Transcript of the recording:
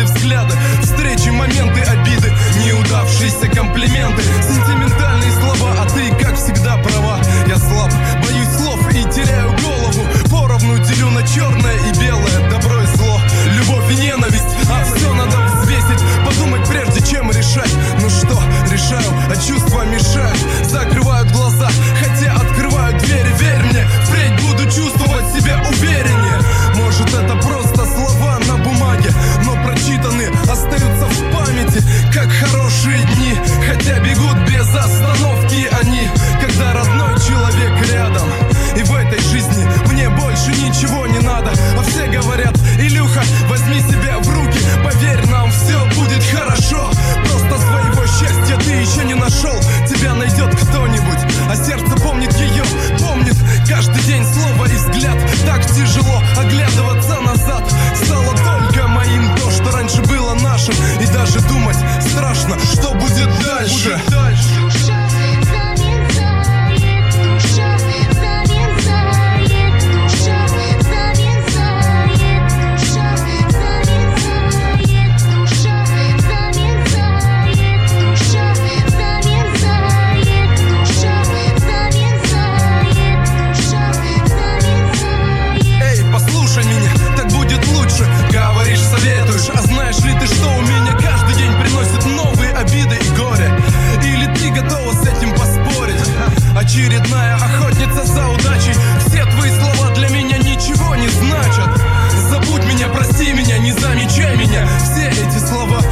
или взгляды, встречи, моменты, обиды, неудавшиеся комплименты, сентиментальные слова, а ты, как всегда, права. Я слаб, боюсь слов и теряю голову, поровну делю на черное и белое, добро и зло, любовь и ненависть, а все надо взвесить, подумать прежде чем решать. Ну что, решаю, а чувства мешают, закрывают глаза, хотя открывают двери. Верь мне, впредь буду чувствовать себя увереннее. Может, это просто слова на бумаге, но прочитаны остаются в памяти, как хорошие дни, хотя бегут без остановки они, когда родной человек рядом. И в этой жизни мне больше ничего не надо. А все говорят: Илюха, возьми себя в руки, поверь, нам все будет хорошо. Просто своего счастья ты еще не нашел, тебя найдет кто-нибудь, а сердце помнит ее, помнит каждый день слово и взгляд. Так тяжело оглядываться назад, стало только моим то, что раньше было нашим. И даже думать страшно, что будет дальше. Советуешь, а знаешь ли ты, что у меня каждый день приносит новые обиды и горе? Или ты готова с этим поспорить? Очередная охотница за удачей, все твои слова для меня ничего не значат. Забудь меня, прости меня, не замечай меня, все эти слова